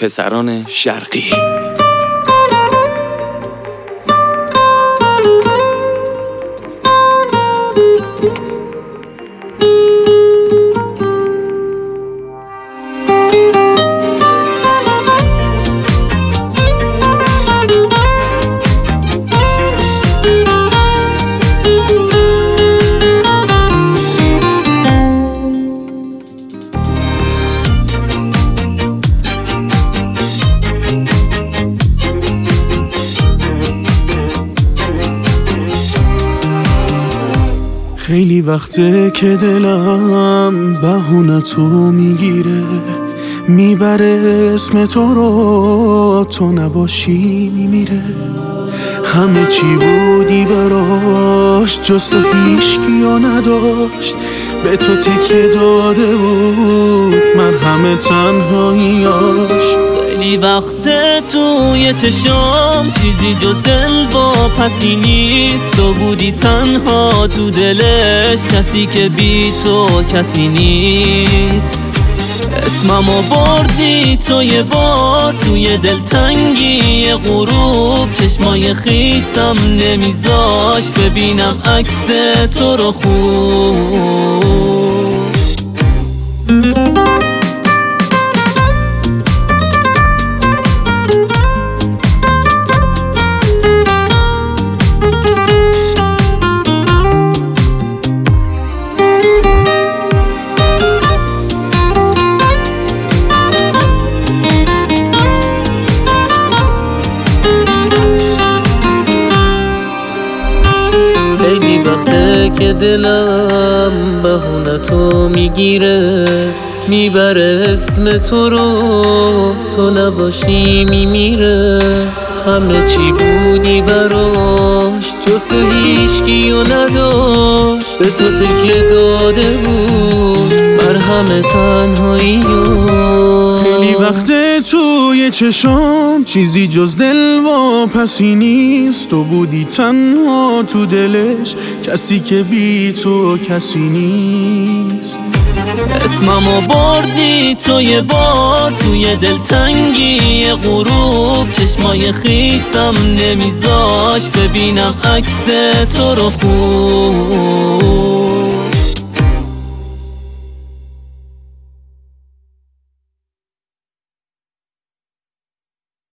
پسران شرقی. خیلی وقته که دلم بهونه تو میگیره، میبره اسم تو رو، تو نباشی میمیره. همه چی بودی براش جز تو هیچکیو نداشت، به تو تکیه داده بود مرهم تنهاییاش. خیلی وقته توی چشام چیزی جز دل با پسی نیست، تو بودی تنها تو دلش، کسی که بی تو کسی نیست. اسممو بردی تو یه بار توی دلتنگی غروب، چشمای خیسم نمیذاش ببینم عکس تو رو خوب. خیلی وقته که دلم بهونه تو میگیره، میبره اسم تو رو، تو نباشی میمیره. همه چی بودی براش جز تو هیچکیو نداشت، به تو تکیه داده بود مرهم تنهاییو. خیلی وقته توی چشام چیزی جز دل و پسی نیست، تو بودی تنها تو دلش، کسی که بی تو کسی نیست. اسممو بردی تو یه بار توی دلتنگی غروب، چشمای خیسم نمیذاش ببینم عکس تو رو خوب.